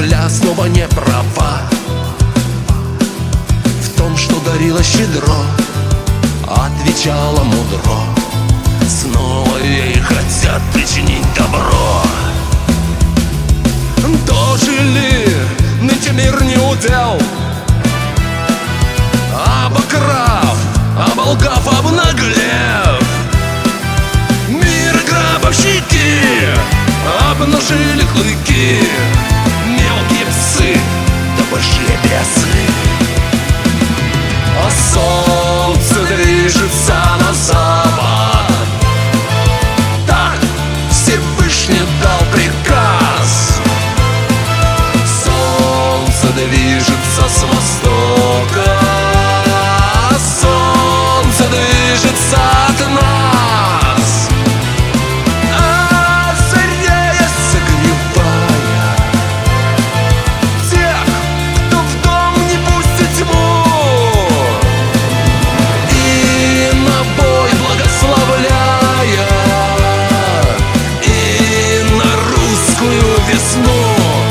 земля снова не права в том, что дарила щедро, отвечала мудро. Снова ей хотят причинить добро. Дожили, нынче мир не удел, обокрав, оболгав, обнаглев. Мир гробовщики обнажили клыки, мелкие псы да большие бесы. А солнце движется на запад, так Всевышний дал приказ. Солнце движется с востока, солнце движется от нас, озаряя, согревая тех, кто в дом не пустит тьму, и на бой благословляя, и на русскую весну.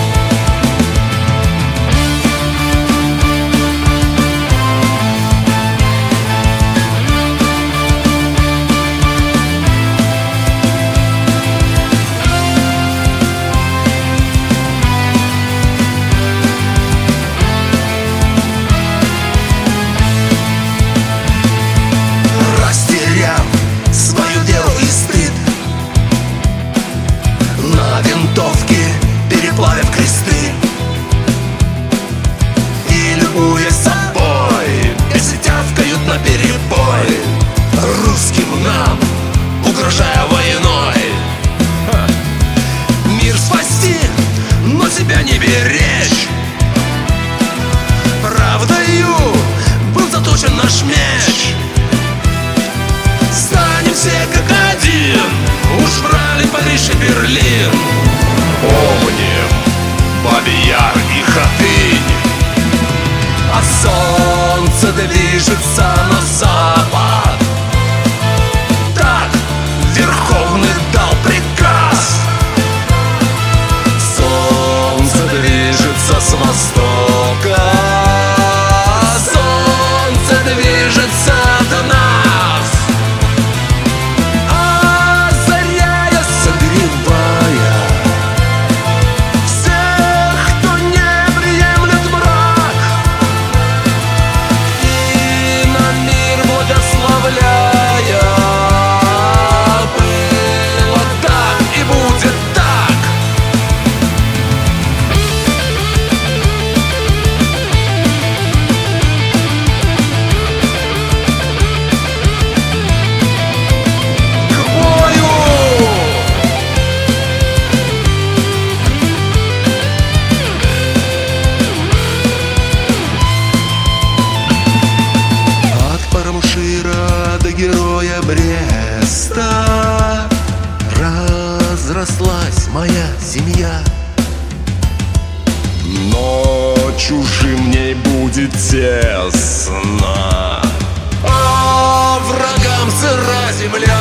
Свою веру и стыд, на винтовке переплавив кресты, и любуясь собой, если тявкают наперебой, русским нам угрожая войной. Мир спасти, но себя не беречь, правдою был заточен наш меч. Станем все как один, уж брали Париж и Берлин. Помним Бабий Яр и Хатынь. А солнце движется на запад, так Верховный дал приказ. Солнце движется с востока, солнце движется до нас, было так и будет так. К бою! От Парамушира до героя Бреста разрослась моя семья, но чужим мне будет тесно, а врагам сыра земля.